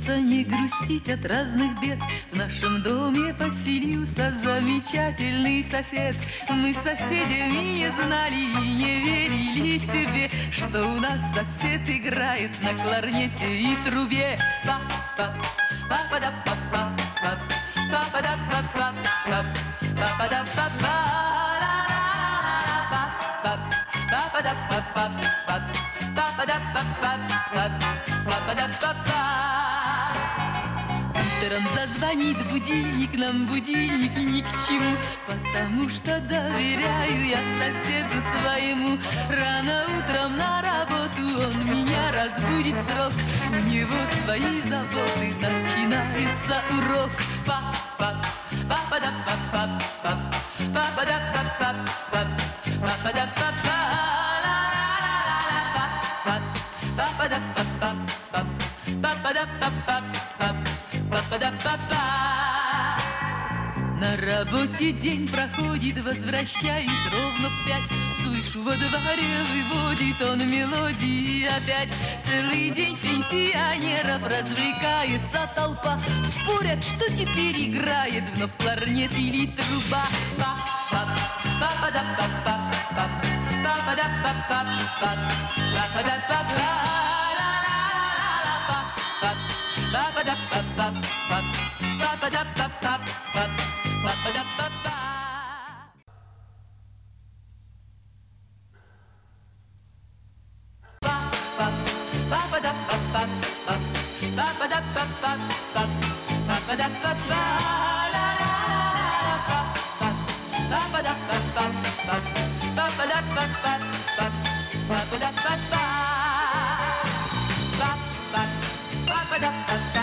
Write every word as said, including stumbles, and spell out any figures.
Учиться не грустить от разных бед. В нашем доме поселился замечательный сосед. Мы с соседями не знали и не верили себе, что у нас сосед играет на кларнете и трубе. Па-па, па-па-да-па-па, па-па-да-па-па, па-па-да-па-па, ла-ла-ла-ла-ла, па-па-да-па-па, па-па-да-па-па, па-па-да-па-па. Утром зазвонит будильник, нам будильник ни к чему, потому что доверяю я соседу своему. Рано утром на работу он меня разбудит срок, у него свои заботы, начинается урок. Па-па, па-па-да-па-па, па-па-да-па-па, па-па-да-па-па, ла-ла-ла-ла-ла, па-па-да-па-па, па-па-да-па-па, па-па-да-па-па. На работе день проходит, возвращаюсь ровно в пять. Слышу, во дворе выводит он мелодии опять. Целый день пенсионеров развлекается толпа. Спорят, что теперь играет, вновь кларнет или труба. Па-па-па-па-па-па, па-па-да-па-па-па, па-па-да-па-па, ла-ла-ла-ла-ла, па-па-да-па-па-па, па-па-да-па-па-па, па-па-да-па-па. Па-па-да-па-па-па, па-па-да-па-па-па, па-па-да-па-па, ла-ла-ла-ла-ла, па-па-да-па-па-па, па-па-да-па-па-па, па-па-да-па-па, па-па-да-па-па.